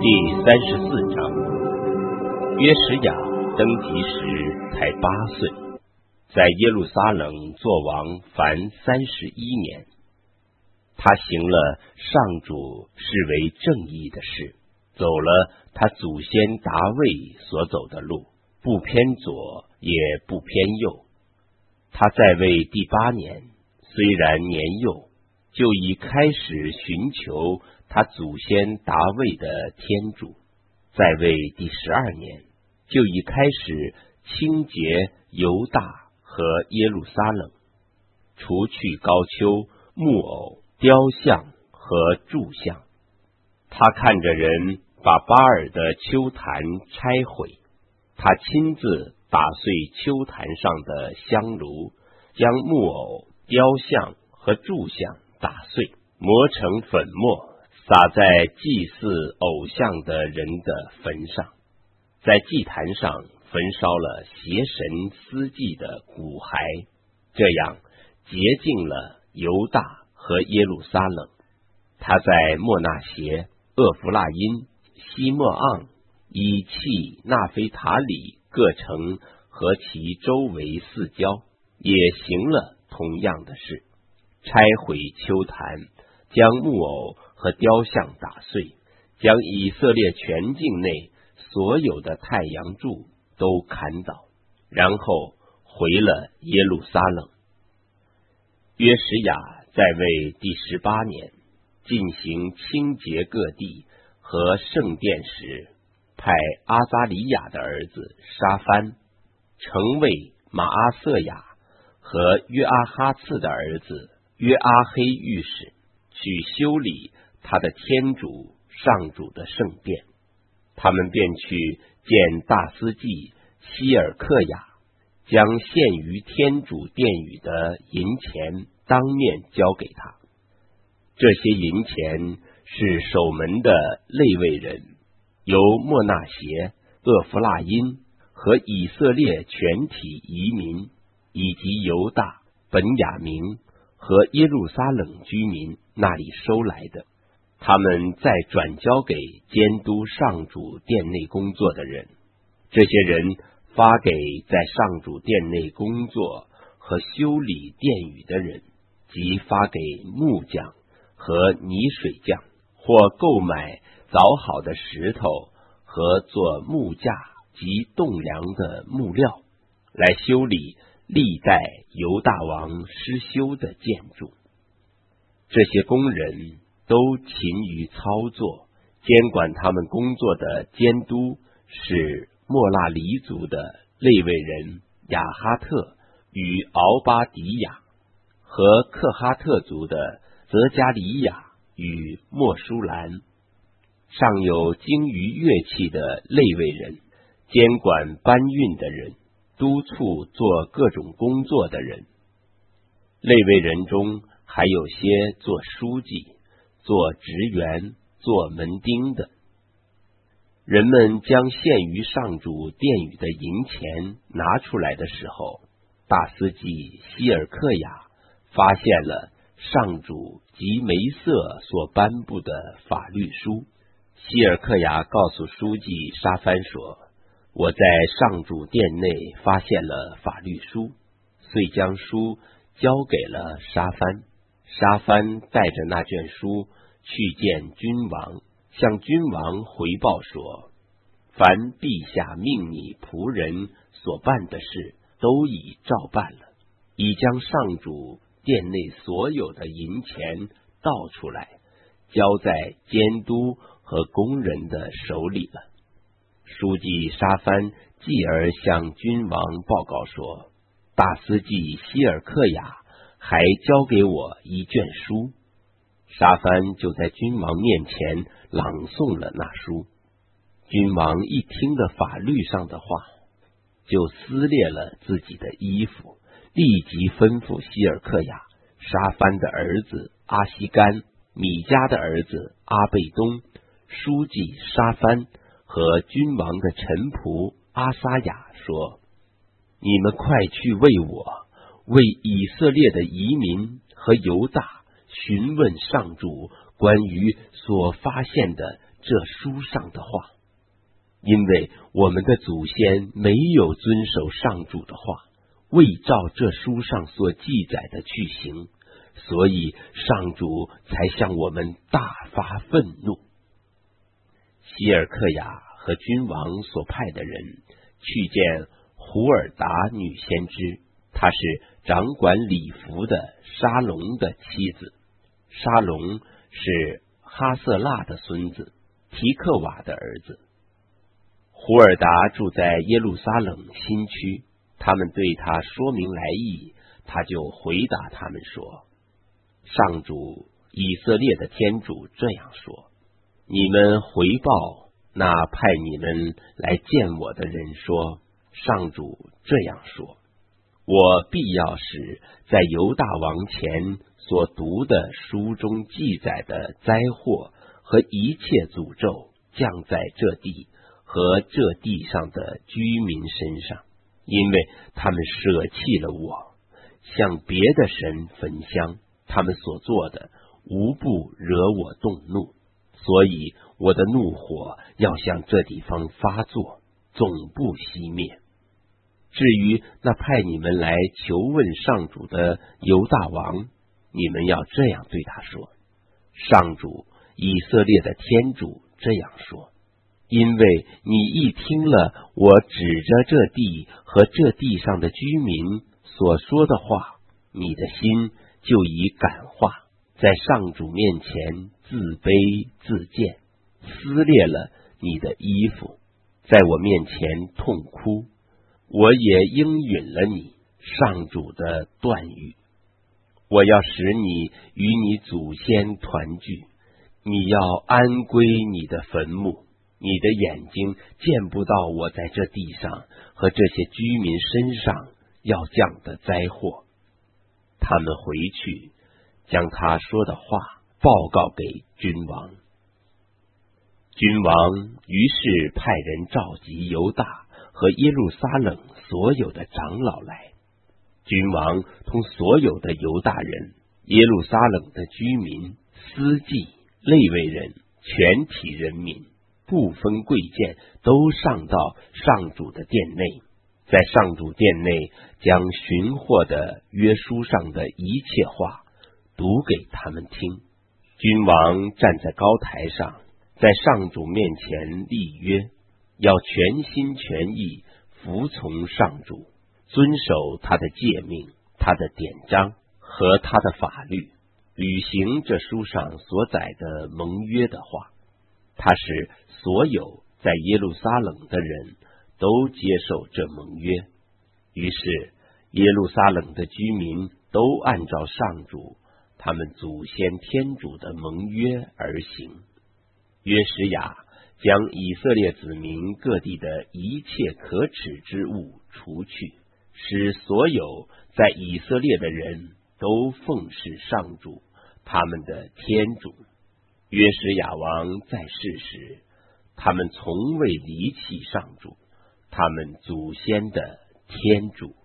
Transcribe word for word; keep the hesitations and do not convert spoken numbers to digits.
第三十四章，约什亚登基时才八岁，在耶路撒冷作王凡三十一年。他行了上主视为正义的事，走了他祖先达味所走的路，不偏左也不偏右。他在位第八年，虽然年幼，就已开始寻求他祖先达味的天主，在位第十二年，就已开始清洁犹大和耶路撒冷，除去高丘、木偶、雕像和柱像。他看着人把巴尔的丘坛拆毁，他亲自打碎丘坛上的香炉，将木偶、雕像和柱像打碎，磨成粉末，撒在祭祀偶像的人的坟上，在祭坛上焚烧了邪神司祭的骨骸，这样洁净了犹大和耶路撒冷。他在莫纳协、厄弗拉因、西莫盎、以契、纳菲塔里各城和其周围四郊，也行了同样的事，拆毁丘坛，将木偶和雕像打碎，将以色列全境内所有的太阳柱都砍倒，然后回了耶路撒冷。约什亚在位第十八年，进行清洁各地和圣殿时，派阿撒里亚的儿子沙番、城尉马阿瑟雅和约阿哈次的儿子约阿黑御史去修理他的天主上主的圣殿。他们便去见大司祭希尔克雅，将献于天主殿宇的银钱当面交给他。这些银钱是守门的利未人，由莫纳协、厄弗拉因和以色列全体移民，以及犹大、本雅明和耶路撒冷居民那里收来的。他们再转交给监督上主殿内工作的人，这些人发给在上主殿内工作和修理殿宇的人，即发给木匠和泥水匠，或购买凿好的石头和做木架及栋梁的木料，来修理历代犹大王施修的建筑。这些工人都勤于操作，监管他们工作的监督是莫拉黎族的利未人亚哈特与敖巴迪亚，和克哈特族的泽加里亚与莫舒兰。尚有精于乐器的利未人，监管搬运的人，督促做各种工作的人。利未人中还有些做书记、做职员、做门丁的。人们将献于上主殿宇的银钱拿出来的时候，大司祭希尔克雅发现了上主及梅瑟所颁布的法律书。希尔克雅告诉书记沙番说，我在上主殿内发现了法律书，遂将书交给了沙番。沙番带着那卷书去见君王，向君王回报说，凡陛下命你仆人所办的事，都已照办了，已将上主殿内所有的银钱倒出来，交在监督和工人的手里了。书记沙番继而向君王报告说，大司祭希尔克雅还交给我一卷书。沙番就在君王面前朗诵了那书。君王一听了法律上的话，就撕裂了自己的衣服，立即吩咐希尔克雅、沙番的儿子阿西干、米迦的儿子阿贝东、书记沙番和君王的臣仆阿撒雅说，你们快去为我、为以色列的移民和犹大询问上主关于所发现的这书上的话，因为我们的祖先没有遵守上主的话，未照这书上所记载的去行，所以上主才向我们大发愤怒。希尔克雅和君王所派的人去见胡尔达女先知，她是掌管礼服的沙龙的妻子。沙龙是哈瑟拉的孙子，提克瓦的儿子。胡尔达住在耶路撒冷新区，他们对他说明来意，他就回答他们说：上主以色列的天主这样说，你们回报那派你们来见我的人说，上主这样说，我必要使在犹大王前所读的书中记载的灾祸和一切诅咒降在这地和这地上的居民身上，因为他们舍弃了我，向别的神焚香，他们所做的无不惹我动怒，所以我的怒火要向这地方发作，总不熄灭。至于那派你们来求问上主的犹大王，你们要这样对他说：上主以色列的天主这样说，因为你一听了我指着这地和这地上的居民所说的话，你的心就已感化，在上主面前自卑自贱，撕裂了你的衣服，在我面前痛哭，我也应允了你上主的断语。我要使你与你祖先团聚，你要安归你的坟墓，你的眼睛见不到我在这地上和这些居民身上要降的灾祸。他们回去，将他说的话报告给君王。君王于是派人召集犹大和耶路撒冷所有的长老来。君王同所有的犹大人、耶路撒冷的居民、司祭、利未人、全体人民，不分贵贱，都上到上主的殿内，在上主殿内将寻获的约书上的一切话读给他们听。君王站在高台上，在上主面前立约，要全心全意服从上主，遵守他的诫命、他的典章和他的法律，履行这书上所载的盟约的话。他使所有在耶路撒冷的人都接受这盟约。于是耶路撒冷的居民都按照上主他们祖先天主的盟约而行。约书亚将以色列子民各地的一切可耻之物除去，使所有在以色列的人都奉事上主他们的天主。约书亚王在世时，他们从未离弃上主他们祖先的天主。